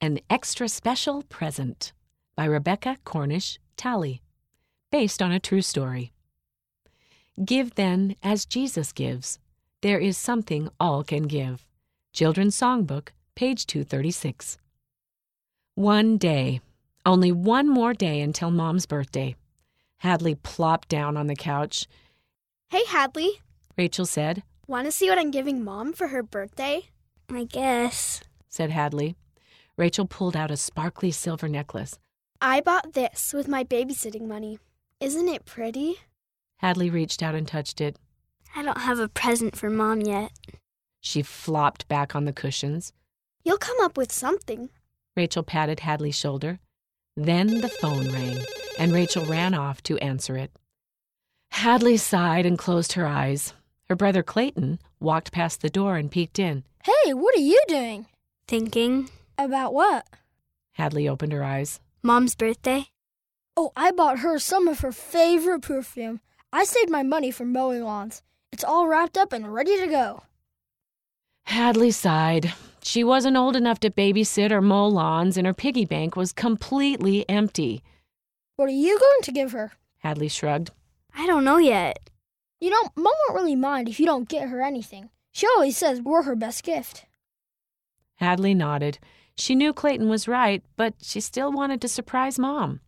An Extra Special Present by Rebecca Cornish Talley, based on a true story. Give then as Jesus gives. There is something all can give. Children's Songbook, page 236. One day, only one more day until Mom's birthday. Hadley plopped down on the couch. Hey, Hadley, Rachel said. Want to see what I'm giving Mom for her birthday? I guess, said Hadley. Rachel pulled out a sparkly silver necklace. I bought this with my babysitting money. Isn't it pretty? Hadley reached out and touched it. I don't have a present for Mom yet. She flopped back on the cushions. You'll come up with something. Rachel patted Hadley's shoulder. Then the phone rang, and Rachel ran off to answer it. Hadley sighed and closed her eyes. Her brother Clayton walked past the door and peeked in. Hey, what are you doing? Thinking. About what? Hadley opened her eyes. Mom's birthday? Oh, I bought her some of her favorite perfume. I saved my money for mowing lawns. It's all wrapped up and ready to go. Hadley sighed. She wasn't old enough to babysit or mow lawns, and her piggy bank was completely empty. What are you going to give her? Hadley shrugged. I don't know yet. You know, Mom won't really mind if you don't get her anything. She always says we're her best gift. Hadley nodded. She knew Clayton was right, but she still wanted to surprise Mom.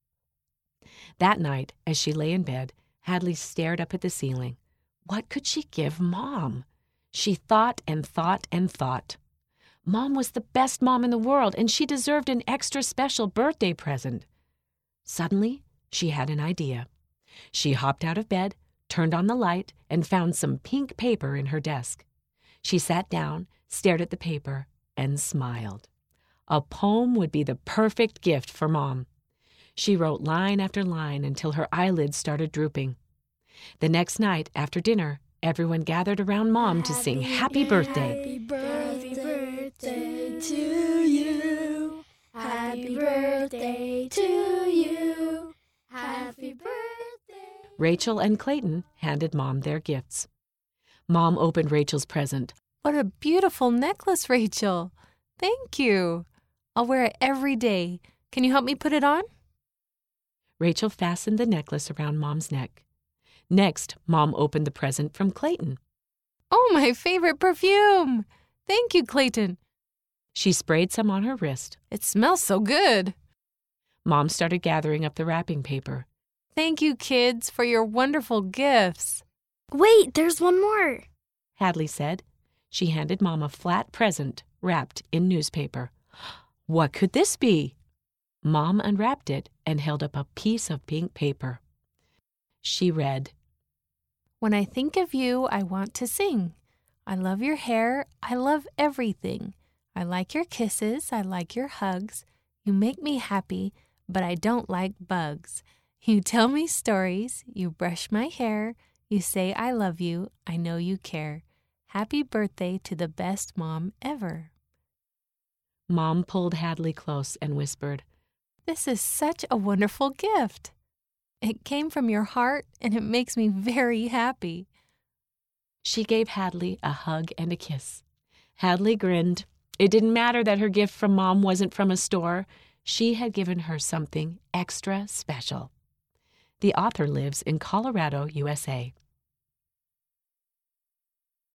That night, as she lay in bed, Hadley stared up at the ceiling. What could she give Mom? She thought and thought and thought. Mom was the best mom in the world, and she deserved an extra special birthday present. Suddenly, she had an idea. She hopped out of bed, turned on the light, and found some pink paper in her desk. She sat down, stared at the paper, and smiled. A poem would be the perfect gift for Mom. She wrote line after line until her eyelids started drooping. The next night, after dinner, everyone gathered around Mom to sing Happy Birthday. Happy birthday to you. Happy birthday to you. Happy birthday. Rachel and Clayton handed Mom their gifts. Mom opened Rachel's present. What a beautiful necklace, Rachel. Thank you. I'll wear it every day. Can you help me put it on? Rachel fastened the necklace around Mom's neck. Next, Mom opened the present from Clayton. Oh, my favorite perfume. Thank you, Clayton. She sprayed some on her wrist. It smells so good. Mom started gathering up the wrapping paper. Thank you, kids, for your wonderful gifts. Wait, there's one more. Hadley said. She handed Mom a flat present wrapped in newspaper. What could this be? Mom unwrapped it and held up a piece of pink paper. She read, When I think of you, I want to sing. I love your hair. I love everything. I like your kisses. I like your hugs. You make me happy, but I don't like bugs. You tell me stories. You brush my hair. You say I love you. I know you care. Happy birthday to the best mom ever. Mom pulled Hadley close and whispered, This is such a wonderful gift. It came from your heart, and it makes me very happy. She gave Hadley a hug and a kiss. Hadley grinned. It didn't matter that her gift from Mom wasn't from a store. She had given her something extra special. The author lives in Colorado, USA.